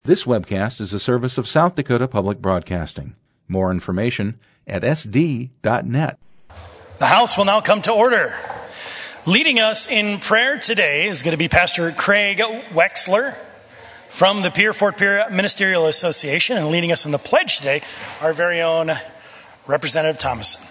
This webcast is a service of South Dakota Public Broadcasting. More information at sd.net. The House will now come to order. Leading us in prayer today is going to be Pastor Craig Wexler from the Fort Pierre Ministerial Association, and leading us in the pledge today, our very own Representative Thomason.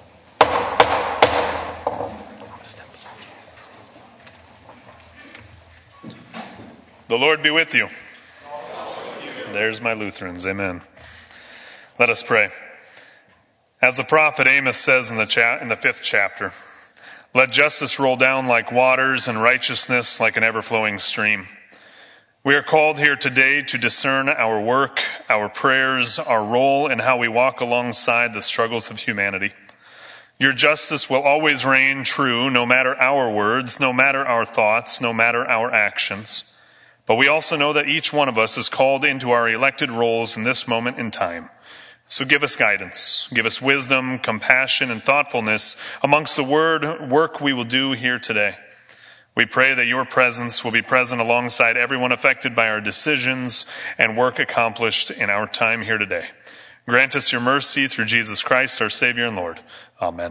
The Lord be with you. There's my Lutherans. Amen. Let us pray. As the prophet Amos says in the 5th chapter, let justice roll down like waters and righteousness like an ever-flowing stream. We are called here today to discern our work, our prayers, our role, and how we walk alongside the struggles of humanity. Your justice will always reign true, no matter our words, no matter our thoughts, no matter our actions. But we also know that each one of us is called into our elected roles in this moment in time. So give us guidance, give us wisdom, compassion, and thoughtfulness amongst the work we will do here today. We pray that your presence will be present alongside everyone affected by our decisions and work accomplished in our time here today. Grant us your mercy through Jesus Christ, our Savior and Lord. Amen.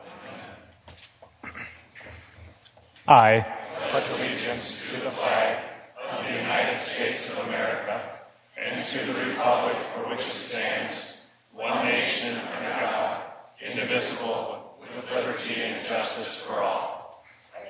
I pledge allegiance to the flag of the United States of America and to the republic for which it stands, one nation under God, indivisible, with liberty and justice for all.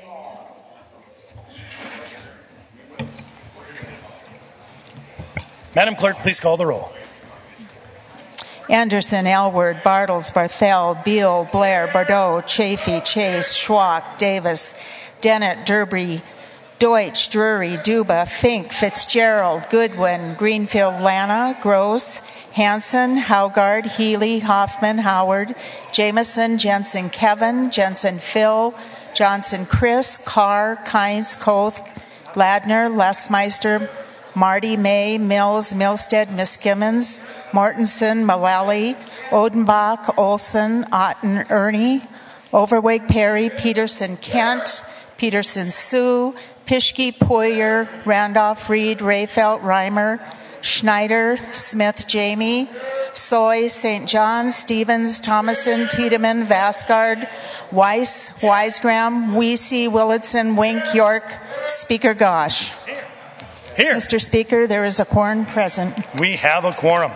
Madam Clerk, please call the roll. Anderson, Elward, Bartles, Barthel, Beal, Blair, Bordeaux, Chafee, Chase, Schwach, Davis, Dennett, Derby, Deutsch, Drury, Duba, Fink, Fitzgerald, Goodwin, Greenfield, Lana, Gross, Hanson, Haugard, Healy, Hoffman, Howard, Jameson, Jensen, Kevin, Jensen, Phil, Johnson, Chris, Carr, Kynes, Koth, Ladner, Lesmeister, Marty, May, Mills, Milstead, Miskimmons, Mortensen, Mullally, Odenbach, Olson, Otten, Ernie, Overweg, Perry, Peterson, Kent, Peterson, Sue, Pischke, Poyer, Randolph, Reed, Rayfelt, Reimer, Schneider, Smith, Jamie, Soy, St. John, Stevens, Thomason, Tiedemann, Vasgard, Weiss, Wisegram, Weesey, Willitson, Wink, York, Speaker Gosh. Here. Mr. Speaker, there is a quorum present. We have a quorum.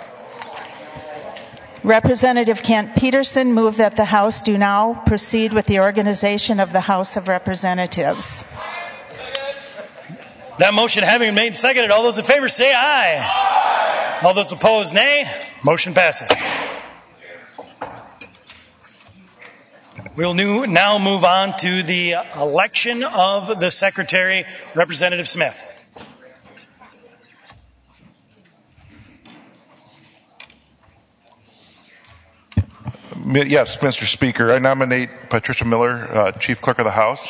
Representative Kent Peterson moved that the House do now proceed with the organization of the House of Representatives. That motion having been made and seconded, all those in favor say aye. Aye. All those opposed, nay. Motion passes. We'll now move on to the election of the Secretary, Representative Smith. Yes, Mr. Speaker, I nominate Patricia Miller, Chief Clerk of the House.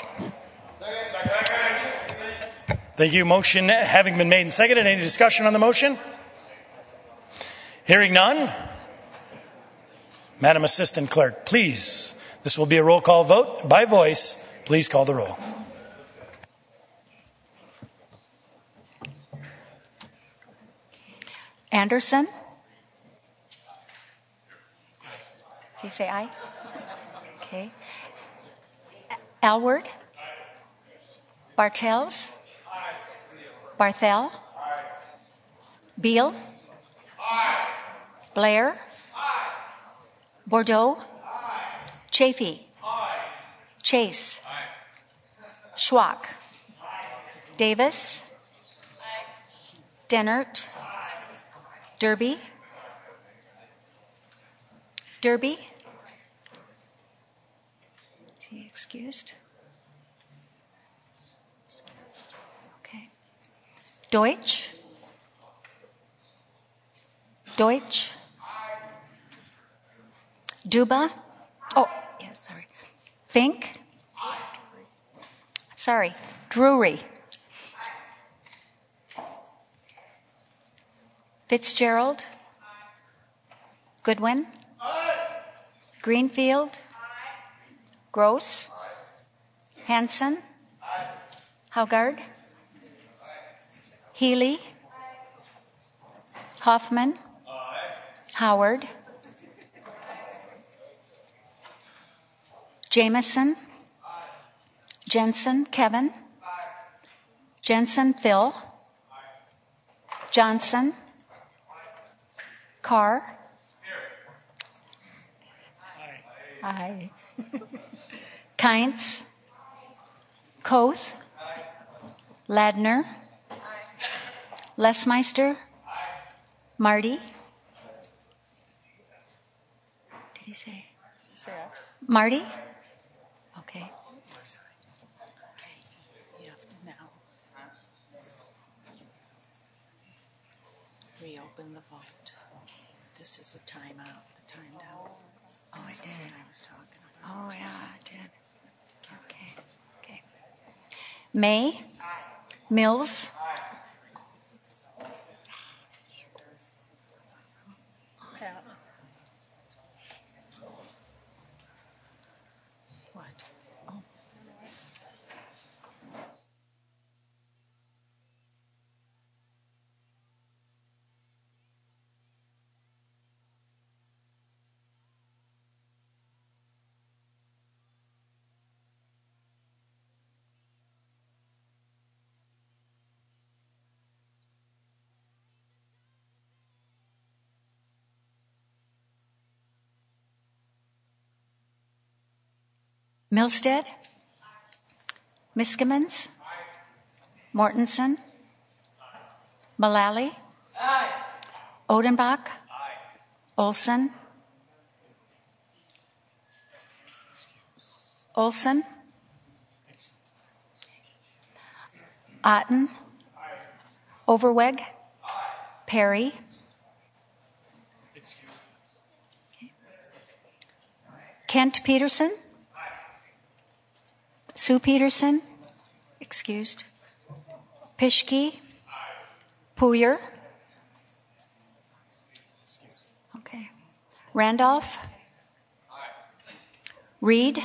Thank you. Motion having been made and seconded. Any discussion on the motion? Hearing none. Madam Assistant Clerk, please. This will be a roll call vote by voice. Please call the roll. Anderson? Do you say aye? Okay. Alward? Bartels? Barthel? Beal? Blair? Bordeaux? Chafee? Chase? Schwach? Davis? Dennert? Derby? Derby? Is he excused? Okay. Deutsch? Deutsch? Duba? Oh, yeah, sorry. Fink? Sorry. Drury? Fitzgerald? Goodwin? Greenfield? Gross? Hanson? Haugard? Healy? Hoffman. Howard. Jameson. Jensen, Kevin. Jensen, Phil. Johnson. Carr. Aye. Kynes. Koth. Ladner. Lesmeister. Marty. Did he say? Marty? Okay. Reopen the vote. This is a timeout. The time down. Oh, I did. What I was talking about. Oh, yeah, I did. Okay. May. Mills. What? Oh. Milstead. Miskimans. Mortensen. Mullally. Odenbach. Olson. Olson. Otten. Overweg. Perry. Kent Peterson. Sue Peterson. Excused. Pischke. Puyer. Okay. Randolph. Reed.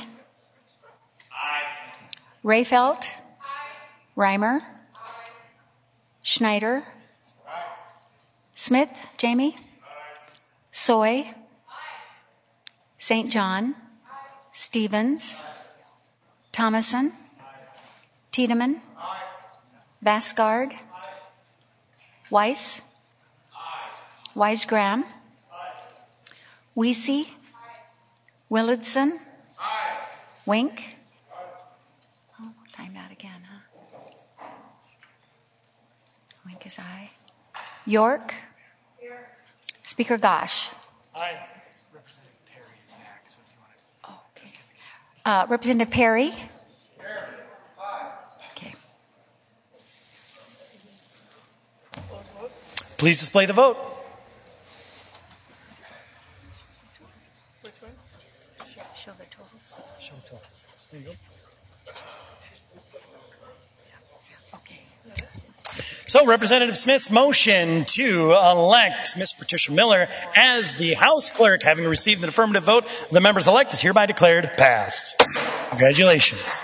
Rayfelt. Reimer. Schneider. Smith, Jamie. Soy. St. John. Stevens. Thomason. Tiedemann. Vasgard. Weiss. Weisgram. Weesey. Willardson. Wink. Oh, time out again, huh? Wink is aye. York. Speaker Gosh. Aye. Representative Perry is back, so if you want to. Okay. Representative Perry. Okay. Please display the vote. Show the totals. Show the totals. There you go. Okay. So Representative Smith's motion to elect Ms. Patricia Miller as the House Clerk, having received an affirmative vote, the members-elect is hereby declared passed. Congratulations.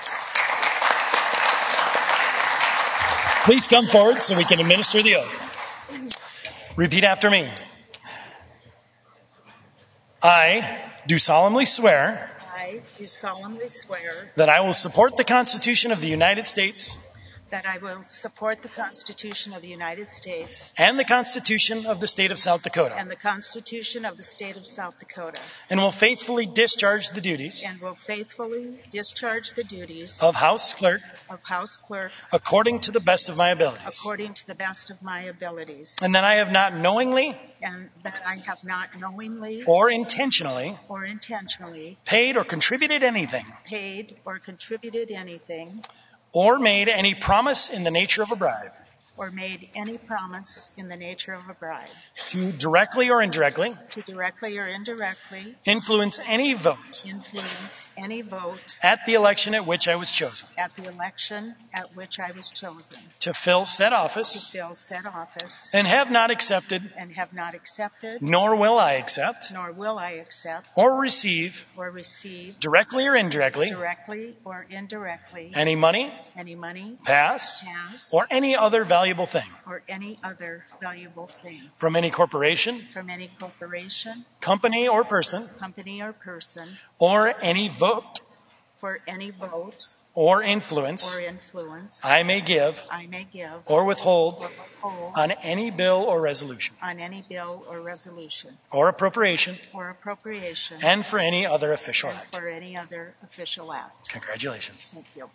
Please come forward so we can administer the oath. Repeat after me. I do solemnly swear I do solemnly swear that I will support the Constitution of the United States that I will support the Constitution of the United States and the Constitution of the State of South Dakota, and the Constitution of the State of South Dakota, and will faithfully discharge the duties and will faithfully discharge the duties of House Clerk of House Clerk according to the best of my abilities. according to the best of my abilities, And that I have not knowingly and that I have not knowingly or intentionally or intentionally paid or contributed anything paid or contributed anything or made any promise in the nature of a bribe or made any promise in the nature of a bribe to directly or indirectly to directly or indirectly influence any vote influence any vote at the election at which I was chosen at the election at which I was chosen to fill said to office, fill said office, and have not accepted, and have not accepted, nor will I accept, nor will I accept or receive, or receive directly or indirectly, directly or indirectly any money, any money, pass, pass, or any other valuable valuable thing or any other valuable thing from any corporation, from any corporation, company, or person, company, or person, or any vote for any vote or influence or influence I may give I may give or withhold or withhold on any bill or resolution on any bill or resolution or appropriation or appropriation and for any other official and act. for any other official act. Congratulations. Thank you.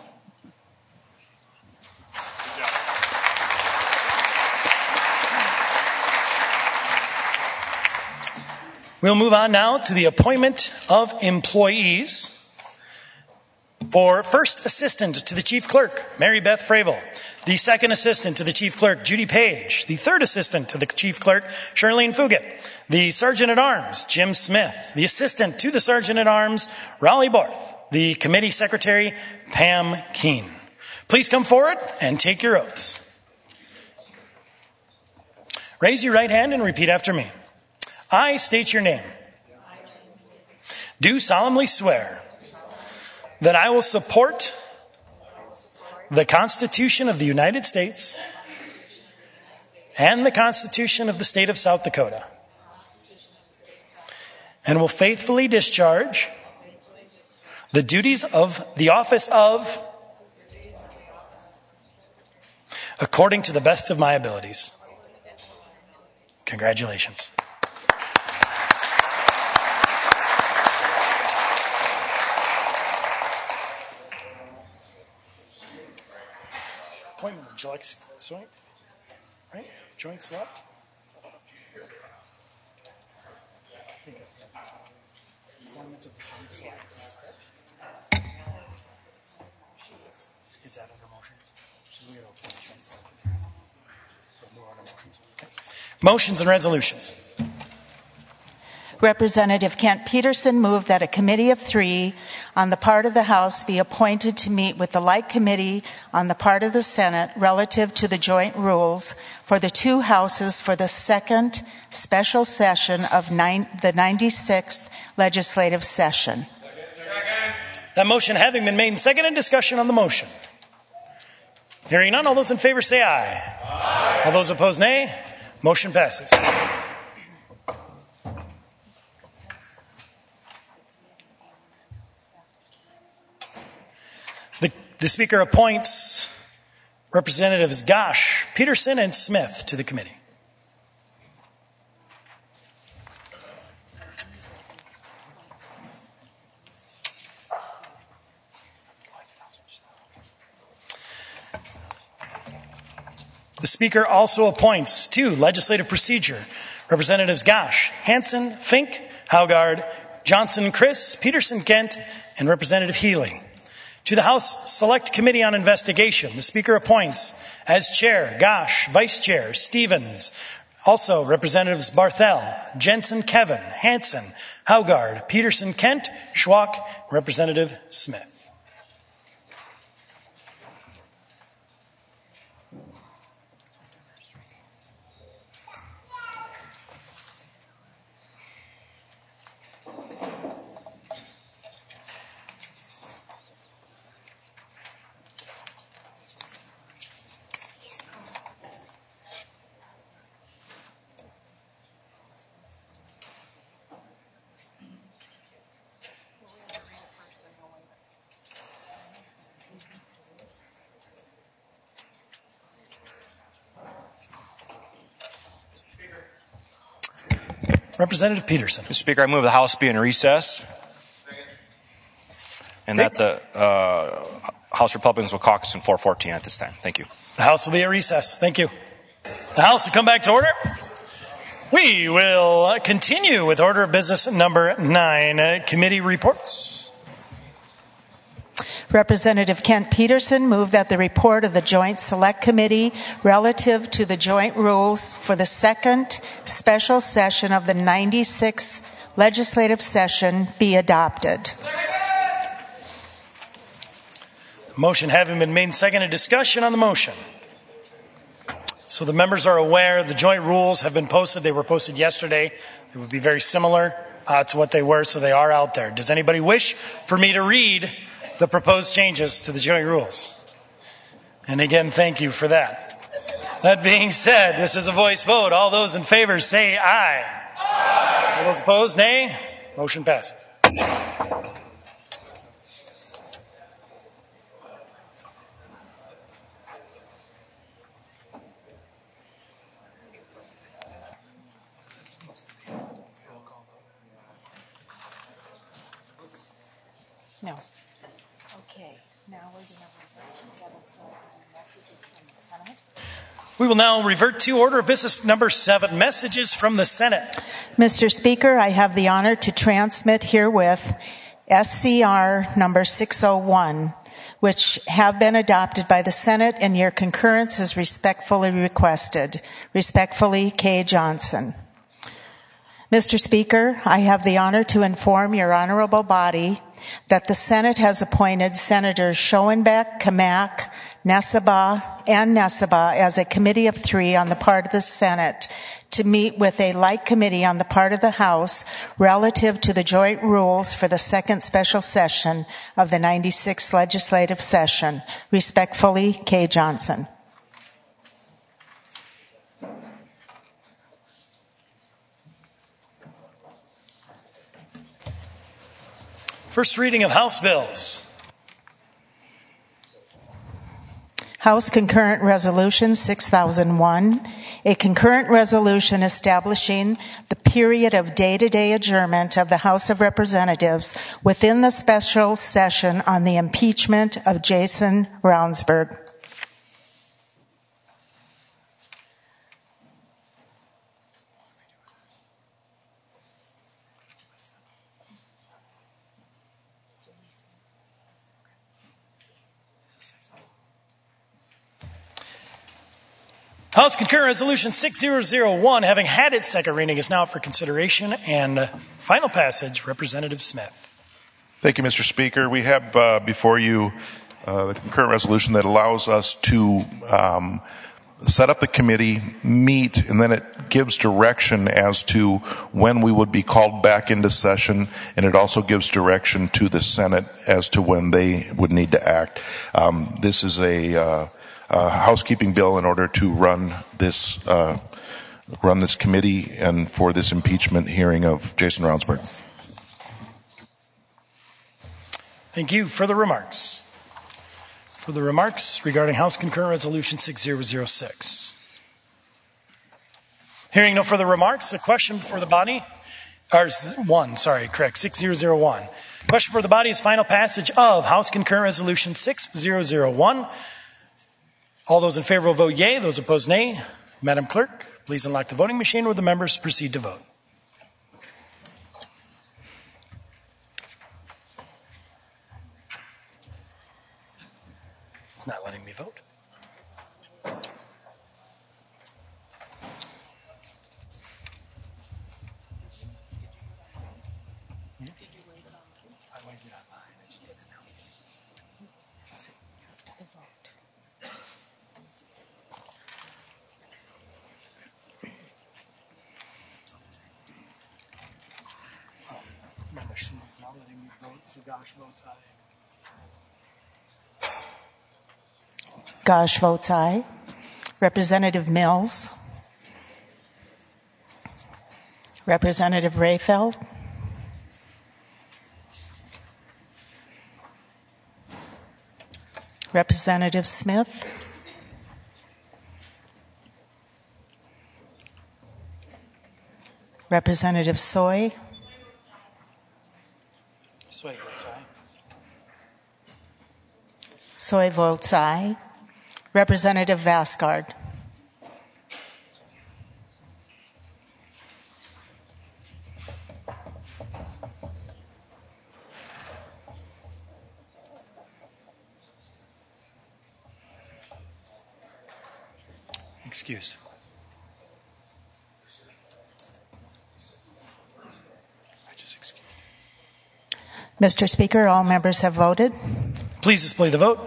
We'll move on now to the appointment of employees. For first assistant to the chief clerk, Mary Beth Fravel. The second assistant to the chief clerk, Judy Page. The third assistant to the chief clerk, Charlene Fugit. The sergeant at arms, Jim Smith. The assistant to the sergeant at arms, Raleigh Borth. The committee secretary, Pam Keene. Please come forward and take your oaths. Raise your right hand and repeat after me. I state your name. Do solemnly swear that I will support the Constitution of the United States and the Constitution of the State of South Dakota, and will faithfully discharge the duties of the office of according to the best of my abilities. Congratulations. Appointment of joint select, right? Joint select. Appointment of joint select. Is that under motions? We gotta appoint joint select. So move on to motions. Okay. Motions and resolutions. Representative Kent Peterson moved that a committee of 3 on the part of the House be appointed to meet with the like committee on the part of the Senate relative to the joint rules for the 2 houses for the second special session of the 96th legislative session. That motion having been made and seconded, discussion on the motion. Hearing none, all those in favor say aye. Aye. All those opposed, nay. Motion passes. The Speaker appoints Representatives Gosh, Peterson, and Smith to the committee. The Speaker also appoints 2 legislative procedure Representatives Gosh, Hanson, Fink, Haugard, Johnson, Chris, Peterson, Kent, and Representative Healy. To the House Select Committee on Investigation, the Speaker appoints as Chair, Gosh, Vice Chair, Stevens, also Representatives Barthel, Jensen, Kevin, Hanson, Haugard, Peterson, Kent, Schwach, Representative Smith. Representative Peterson. Mr. Speaker, I move the House be in recess and that the House Republicans will caucus in 414 at this time. Thank you. The House will be at recess. Thank you. The House will come back to order. We will continue with order of business number 9, committee reports. Representative Kent Peterson moved that the report of the Joint Select Committee relative to the joint rules for the second special session of the 96th legislative session be adopted. Motion having been made and seconded, discussion on the motion. So the members are aware the joint rules have been posted. They were posted yesterday. They would be very similar to what they were, so they are out there. Does anybody wish for me to read the proposed changes to the joint rules? And again, thank you for that. That being said, this is a voice vote. All those in favor say aye. Aye. All those opposed, nay. Motion passes. No. Okay, now we're going to revert to 7 messages from the Senate. We will now revert to order of business number 7, messages from the Senate. Mr. Speaker, I have the honor to transmit herewith SCR number 601, which have been adopted by the Senate, and your concurrence is respectfully requested. Respectfully, Kay Johnson. Mr. Speaker, I have the honor to inform your honorable body that the Senate has appointed Senators Schoenbeck, Kamak, Nessebaugh, and Nessebaugh as a committee of 3 on the part of the Senate to meet with a like committee on the part of the House relative to the joint rules for the second special session of the 96th legislative session. Respectfully, Kay Johnson. First reading of House bills. House Concurrent Resolution 6001, a concurrent resolution establishing the period of day-to-day adjournment of the House of Representatives within the special session on the impeachment of Jason Ravnsborg. House Concurrent Resolution 6001, having had its second reading, is now for consideration and final passage. Representative Smith. Thank you, Mr. Speaker. We have before you the concurrent resolution that allows us to set up the committee, meet, and then it gives direction as to when we would be called back into session, and it also gives direction to the Senate as to when they would need to act. This is a housekeeping bill in order to run this committee and for this impeachment hearing of Jason Ravnsborg. Thank you. Further remarks? Further remarks regarding House Concurrent Resolution 6006. Hearing no further remarks, a question before the body, 6001. Question for the body is final passage of House Concurrent Resolution 6001. All those in favor will vote yea. Those opposed, nay. Madam Clerk, please unlock the voting machine where the members proceed to vote. It's not letting me vote. My machine is not letting me vote, so Gosh votes aye. Gosh votes aye. Representative Mills. Representative Rayfeld. Representative Smith. Representative Soy. Soy votes aye. Soy votes aye. Representative Vasgard. Excused. Mr. Speaker, all members have voted. Please display the vote.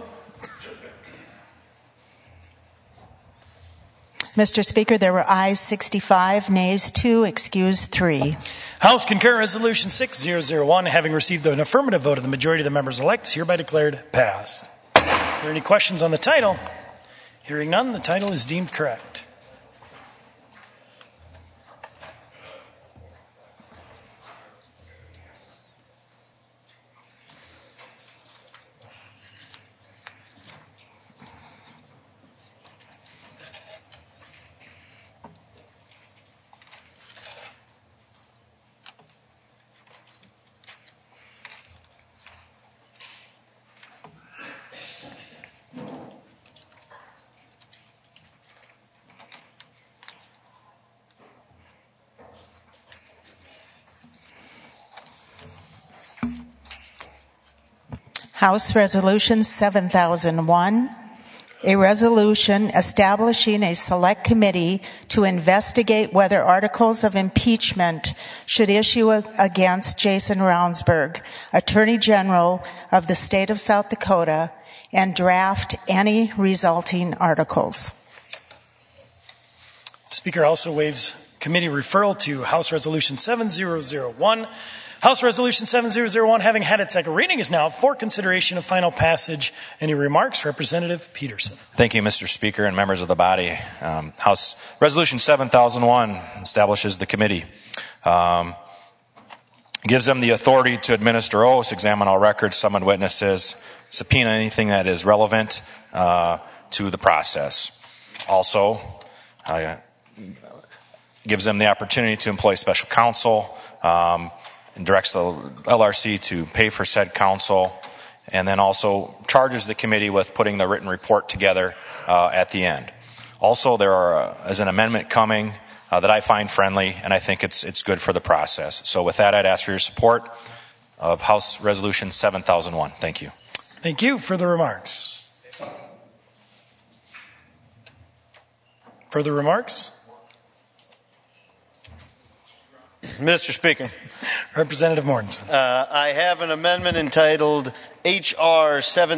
Mr. Speaker, there were ayes 65, nays 2, excused 3. House Concurrent Resolution 6001, having received an affirmative vote of the majority of the members elect, is hereby declared passed. Are there any questions on the title? Hearing none, the title is deemed correct. House Resolution 7001, a resolution establishing a select committee to investigate whether articles of impeachment should issue against Jason Ravnsborg, Attorney General of the State of South Dakota, and draft any resulting articles. The Speaker also waives committee referral to House Resolution 7001. House Resolution 7001, having had its second reading, is now for consideration of final passage. Any remarks? Representative Peterson. Thank you, Mr. Speaker and members of the body. House Resolution 7001 establishes the committee. Gives them the authority to administer oaths, examine all records, summon witnesses, subpoena anything that is relevant to the process. Also, gives them the opportunity to employ special counsel, and directs the LRC to pay for said counsel, and then also charges the committee with putting the written report together at the end. Also, there is an amendment coming that I find friendly, and I think it's good for the process. So with that, I'd ask for your support of House Resolution 7001. Thank you. Thank you. Further remarks? Further remarks? Mr. Speaker. Representative Mortensen. I have an amendment entitled H.R.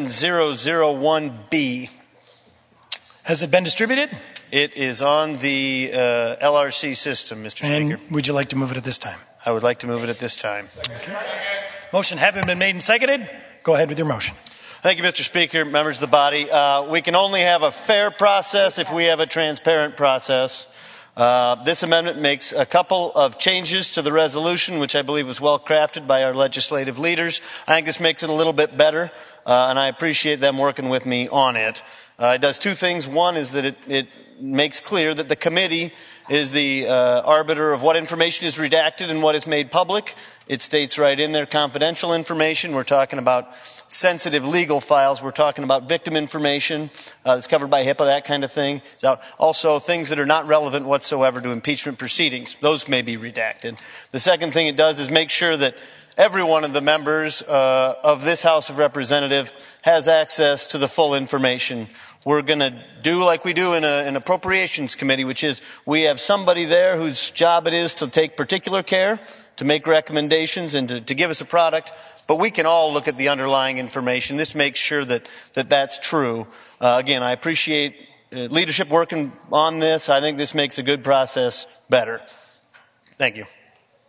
7001B. Has it been distributed? It is on the LRC system, Mr. Speaker. And would you like to move it at this time? I would like to move it at this time. Okay. Motion having been made and seconded, go ahead with your motion. Thank you, Mr. Speaker, members of the body. We can only have a fair process if we have a transparent process. This amendment makes a couple of changes to the resolution, which I believe was well crafted by our legislative leaders. I think this makes it a little bit better, and I appreciate them working with me on it. It does two things. One is that it makes clear that the committee is the arbiter of what information is redacted and what is made public. It states right in there confidential information. We're talking about sensitive legal files. We're talking about victim information that's covered by HIPAA, that kind of thing. So also things that are not relevant whatsoever to impeachment proceedings. Those may be redacted. The second thing it does is make sure that every one of the members of this House of Representatives has access to the full information. We're going to do like we do in an appropriations committee, which is we have somebody there whose job it is to take particular care, to make recommendations, and to give us a product. But we can all look at the underlying information. This makes sure that that's true. Again, I appreciate leadership working on this. I think this makes a good process better. Thank you.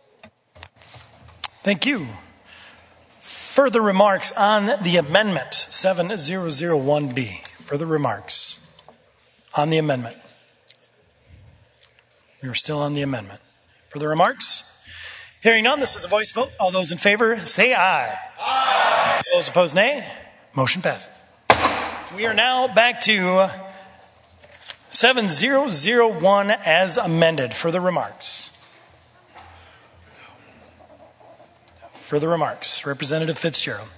Thank you. Further remarks on the amendment 7001B. Further remarks on the amendment. We are still on the amendment. Further remarks? Hearing none, this is a voice vote. All those in favor, say aye. Aye. Those opposed, nay. Motion passes. We are now back to 7001 as amended. Further remarks? Further remarks. Representative Fitzgerald.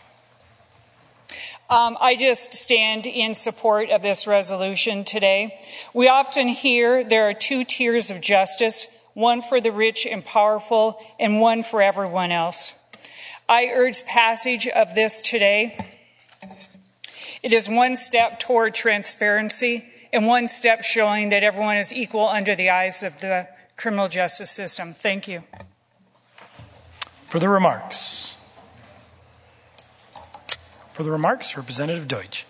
I just stand in support of this resolution today. We often hear there are two tiers of justice, one for the rich and powerful and one for everyone else. I urge passage of this today. It is one step toward transparency and one step showing that everyone is equal under the eyes of the criminal justice system. Thank you. Further remarks? Further remarks, Representative Deutsch.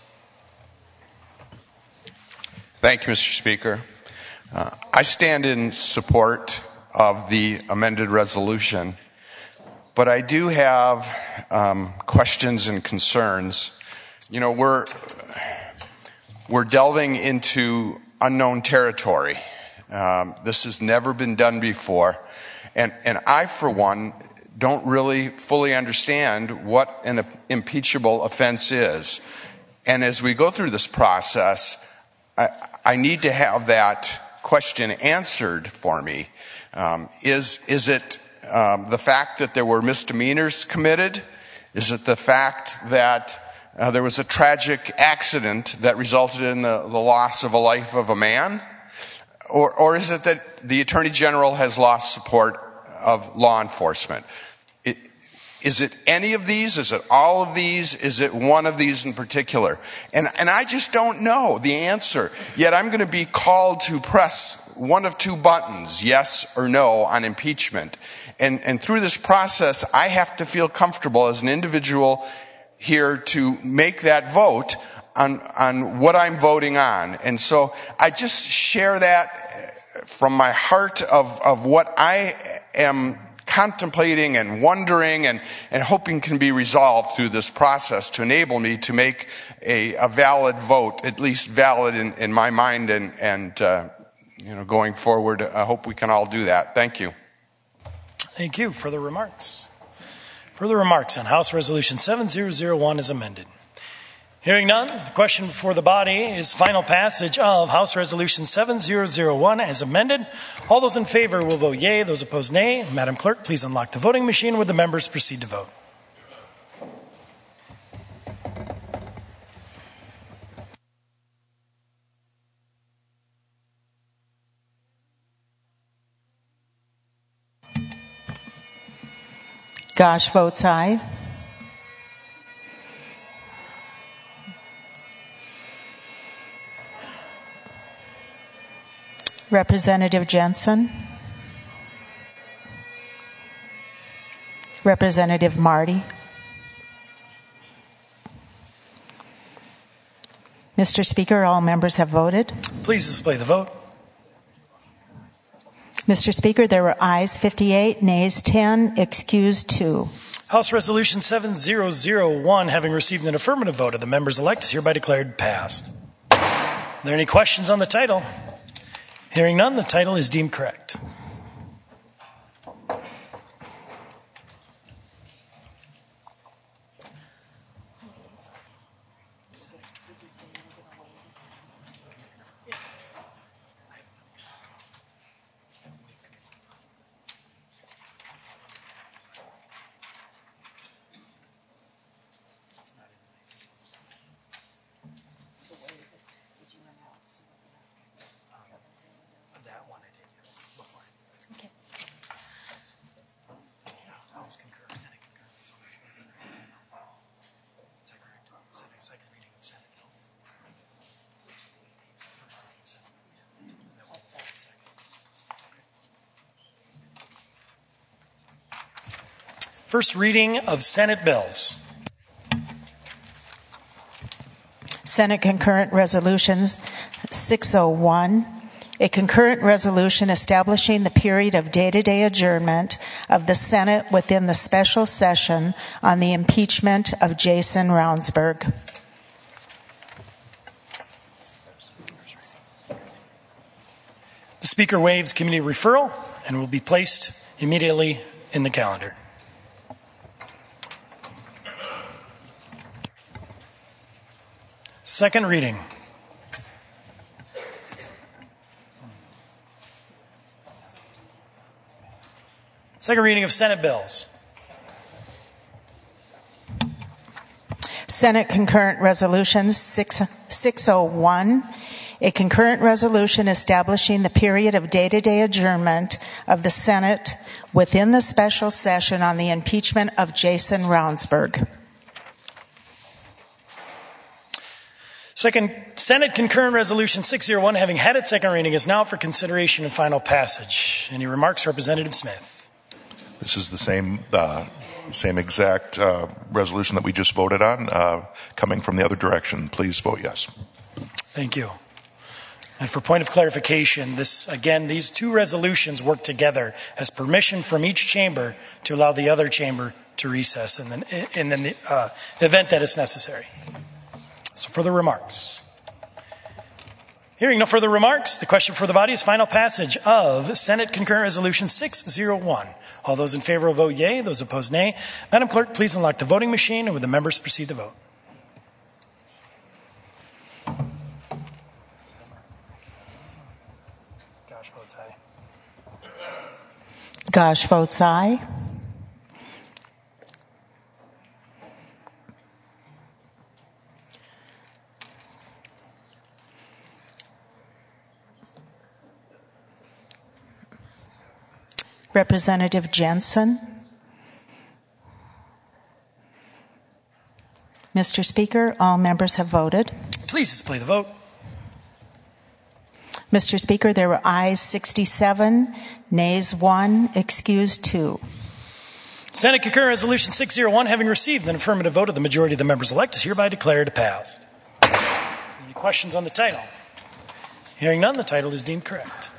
Thank you, Mr. Speaker. I stand in support of the amended resolution, but I do have questions and concerns. You know, we're delving into unknown territory. This has never been done before. And I, for one, don't really fully understand what an impeachable offense is. And as we go through this process, I need to have that question answered for me. Is it the fact that there were misdemeanors committed? Is it the fact that there was a tragic accident that resulted in the loss of a life of a man? Or is it that the Attorney General has lost support of law enforcement? Is it any of these? Is it all of these? Is it one of these in particular? And I just don't know the answer. Yet I'm going to be called to press one of two buttons, yes or no, on impeachment. And through this process, I have to feel comfortable as an individual here to make that vote on what I'm voting on. And so I just share that from my heart of what I am contemplating and wondering and hoping can be resolved through this process to enable me to make a valid vote, at least valid in my mind, and going forward. I hope we can all do that. Thank you. Thank you. Further remarks? Further remarks on House Resolution 7001 as amended? Hearing none, the question before the body is final passage of House Resolution 7001 as amended. All those in favor will vote yea. Those opposed, nay. Madam Clerk, please unlock the voting machine. Would the members proceed to vote? Gosh votes aye. Representative Jensen. Representative Marty. Mr. Speaker, all members have voted. Please display the vote. Mr. Speaker, there were ayes 58, nays 10, excused 2. House Resolution 7001, having received an affirmative vote of the members elect, is hereby declared passed. Are there any questions on the title? Hearing none, the title is deemed correct. First reading of Senate bills. Senate Concurrent Resolutions 601. A concurrent resolution establishing the period of day-to-day adjournment of the Senate within the special session on the impeachment of Jason Ravnsborg. The Speaker waives committee referral and will be placed immediately in the calendar. Second reading. Second reading of Senate bills. Senate Concurrent Resolutions 601. A concurrent resolution establishing the period of day-to-day adjournment of the Senate within the special session on the impeachment of Jason Ravnsborg. Second, Senate Concurrent Resolution 601, having had its second reading, is now for consideration and final passage. Any remarks, Representative Smith? This is the same exact resolution that we just voted on, coming from the other direction. Please vote yes. Thank you. And for point of clarification, these two resolutions work together as permission from each chamber to allow the other chamber to recess in the event that it's necessary. So further remarks. Hearing no further remarks, the question for the body is final passage of Senate Concurrent Resolution 601. All those in favor will vote yea, those opposed nay. Madam Clerk, please unlock the voting machine and would the members proceed to vote. Gosh votes aye. Gosh votes aye. Representative Jensen. Mr. Speaker, all members have voted. Please display the vote. Mr. Speaker, there were ayes 67, nays 1, excused 2. Senate Concurrent Resolution 601, having received an affirmative vote of the majority of the members elect, is hereby declared passed. Any questions on the title? Hearing none, the title is deemed correct.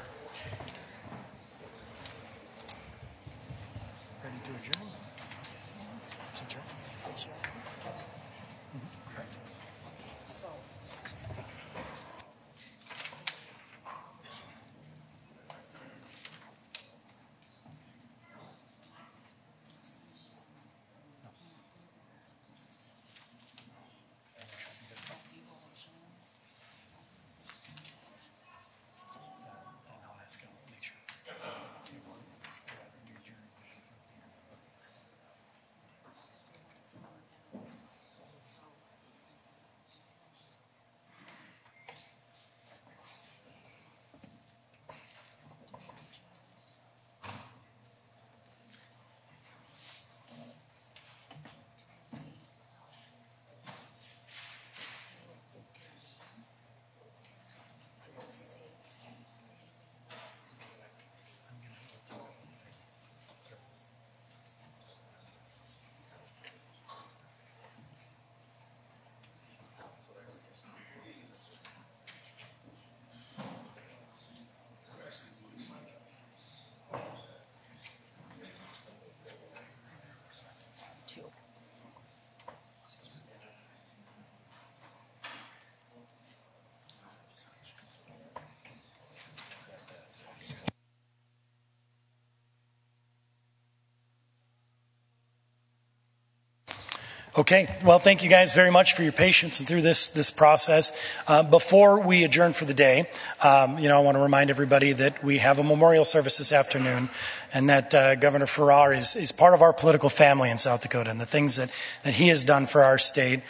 Okay, well, thank you guys very much for your patience and through this process. Before we adjourn for the day, I want to remind everybody that we have a memorial service this afternoon, and that Governor Farrar is part of our political family in South Dakota, and the things that he has done for our state,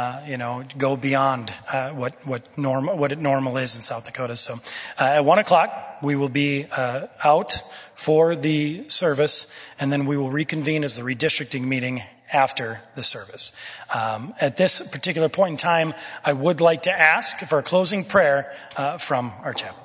go beyond what normal is in South Dakota. So, at 1:00 we will be out for the service, and then we will reconvene as the redistricting meeting after the service. At this particular point in time, I would like to ask for a closing prayer from our chapel.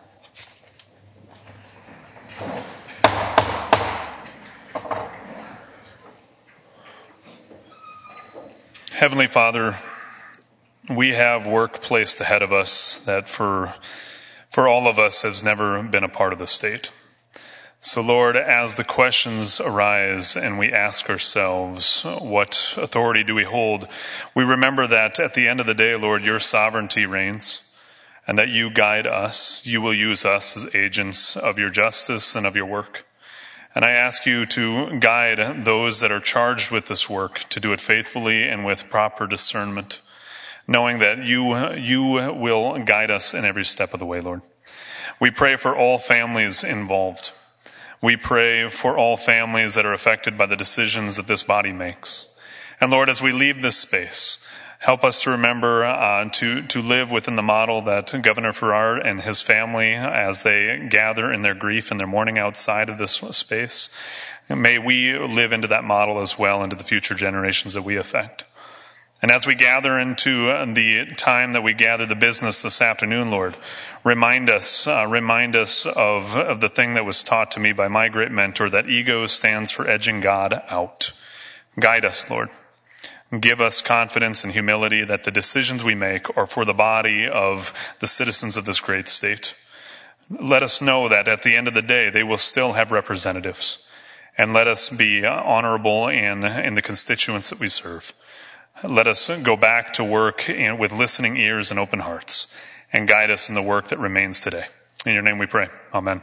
Heavenly Father, we have work placed ahead of us that for all of us has never been a part of the state. So, Lord, as the questions arise and we ask ourselves, what authority do we hold? We remember that at the end of the day, Lord, your sovereignty reigns and that you guide us. You will use us as agents of your justice and of your work. And I ask you to guide those that are charged with this work to do it faithfully and with proper discernment, knowing that you will guide us in every step of the way, Lord. We pray for all families involved. We pray for all families that are affected by the decisions that this body makes. And Lord, as we leave this space, help us to remember to live within the model that Governor Farrar and his family, as they gather in their grief and their mourning outside of this space, may we live into that model as well into the future generations that we affect. And as we gather into the time that we gather the business this afternoon, Lord, remind us of the thing that was taught to me by my great mentor, that ego stands for edging God out. Guide us, Lord. Give us confidence and humility that the decisions we make are for the body of the citizens of this great state. Let us know that at the end of the day, they will still have representatives. And let us be honorable in the constituents that we serve. Let us go back to work with listening ears and open hearts. and guide us in the work that remains today. In your name we pray. Amen.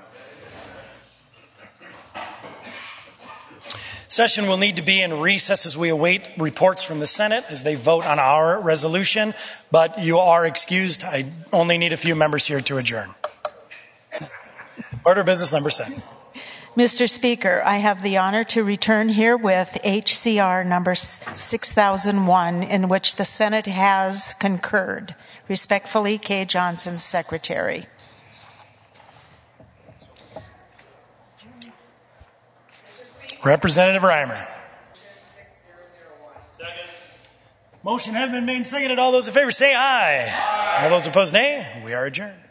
Session will need to be in recess as we await reports from the Senate as they vote on our resolution, but you are excused. I only need a few members here to adjourn. Order of business number 7. Mr. Speaker, I have the honor to return herewith HCR number 6001, in which the Senate has concurred. Respectfully, Kay Johnson, Secretary. Representative Reimer. Second. Motion has been made and seconded. All those in favor say aye. All those opposed, nay. We are adjourned.